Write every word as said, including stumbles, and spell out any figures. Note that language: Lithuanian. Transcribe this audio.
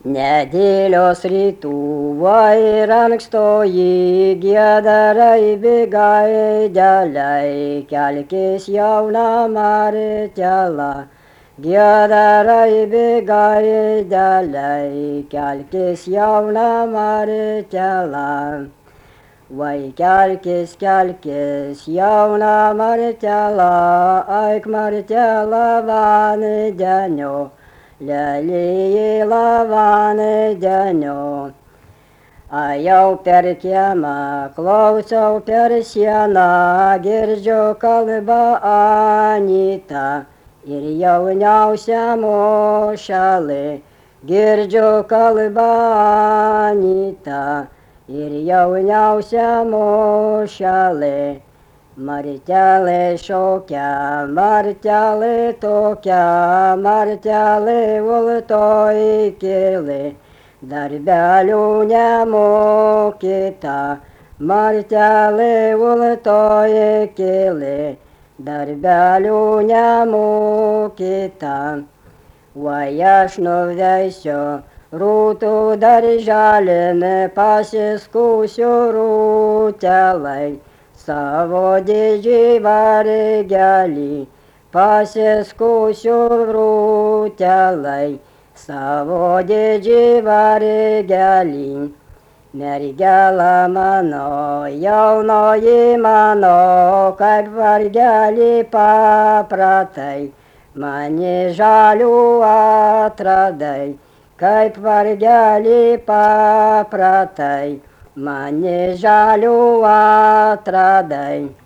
Nedėlios rytų ir ankstoji giedrai bėgai dėliai, kelkis jauna Martela. Giedrai bėgai dėliai, kelkis jauna Martela. Vai kelkis, kelkis, jauna Martela, aik Martela vandenio. Lelija vandenio. Ajau per kiemą, klausau per sieną, girdžiu kalbą Anytą ir jauniausią mošalį. Girdžiu kalbą Anytą ir jauniausią mošalį. Martelė šokia, martelė tokia, martelė ultoj kėlė, darbelių nemokyta, martelė ultoj kėlė, darbelių nemokyta. Vai aš nuveisiu rūtų darželin, pasiskusiu rūtelai. Savo didžiai vargelį, pasiskusiu rūtelai, savo didžiai vargelį. Mergela mano, jaunoji mano, kaip vargelį papratai, mane žalių atradai, kaip vargelį papratai. Mane žalių atradai.